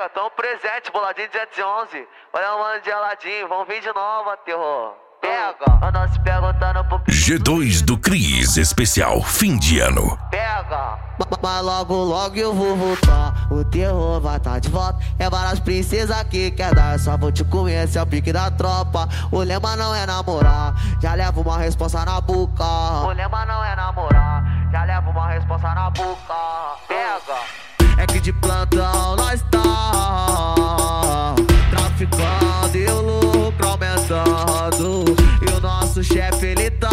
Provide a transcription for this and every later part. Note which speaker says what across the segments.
Speaker 1: Pega, tão presente, boladinho 211. Olha o mano de geladinho, vamos vir de novo, terror. Pega, anda se perguntando por que
Speaker 2: G2 do Cris, especial fim de ano.
Speaker 1: pega.
Speaker 3: Mas logo eu vou voltar. O terror vai tá de volta. É várias princesas que quer dar. Só vou te comer, esse é o pique da tropa. O lema não é namorar, já levo uma responsa na boca.
Speaker 1: O lema não é namorar, já levo uma responsa na boca. Pega.
Speaker 3: É que de plantão nós tá traficando e o lucro aumentando. E o nosso chefe ele tá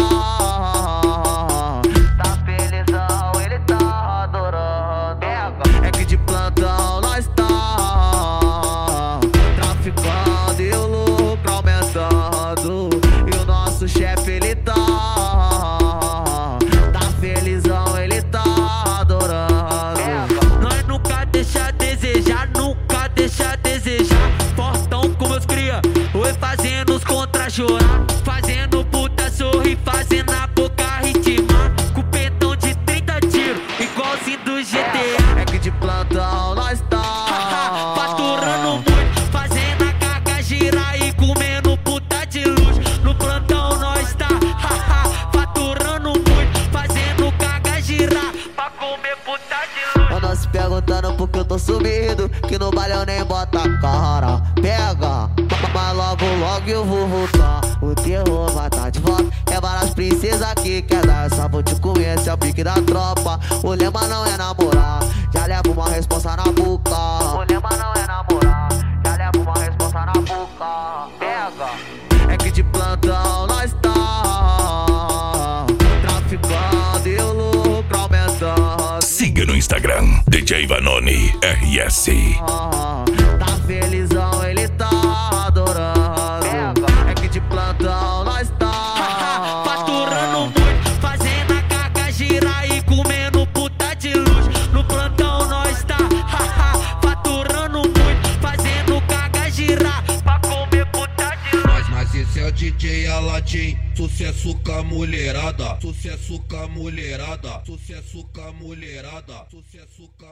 Speaker 1: felizão, ele tá adorando. Pega.
Speaker 3: É que de plantão nós tá traficando e o lucro aumentando. E o nosso chefe ele tá felizão, ele tá adorando.
Speaker 4: Nós nunca deixa a desejar, nunca deixa a desejar. Fortão com meus cria, oi fazendo os contra chorar. Fazendo puta sorrir, fazendo a boca ritmar. Com petão de 30 tiros, igualzinho do GTA.
Speaker 3: É que de plantão nós tá
Speaker 4: Faturando muito, fazendo a caga girar e comendo puta de luz. No plantão nós tá faturando muito, fazendo caga girar pra comer puta de luz.
Speaker 3: Anda se perguntando por que eu tô sumido, que no baile eu nem bota a cara. Pega, mas logo eu vou voltar. O terror vai tá de volta. É várias princesas que quer dar. Só vou te comer, esse é o pique da tropa. O lema não é namorar, já levo uma responsa na boca.
Speaker 1: O lema não é namorar, já levo uma responsa na boca. Pega.
Speaker 3: É que de plantão nós tá traficando e o lucro aumentando.
Speaker 2: Siga no Instagram, DJ Vanoni RS.
Speaker 3: Tá felizão, ele tá adorando. É que de plantão nós tá
Speaker 4: Faturando muito, fazendo a caga girar e comendo puta de luz. No plantão nós tá faturando muito, fazendo caga girar pra comer puta de luz.
Speaker 5: Mas esse é o DJ Aladim, sucesso com a mulherada, sucesso com a mulherada, sucesso com a mulherada, sucesso com a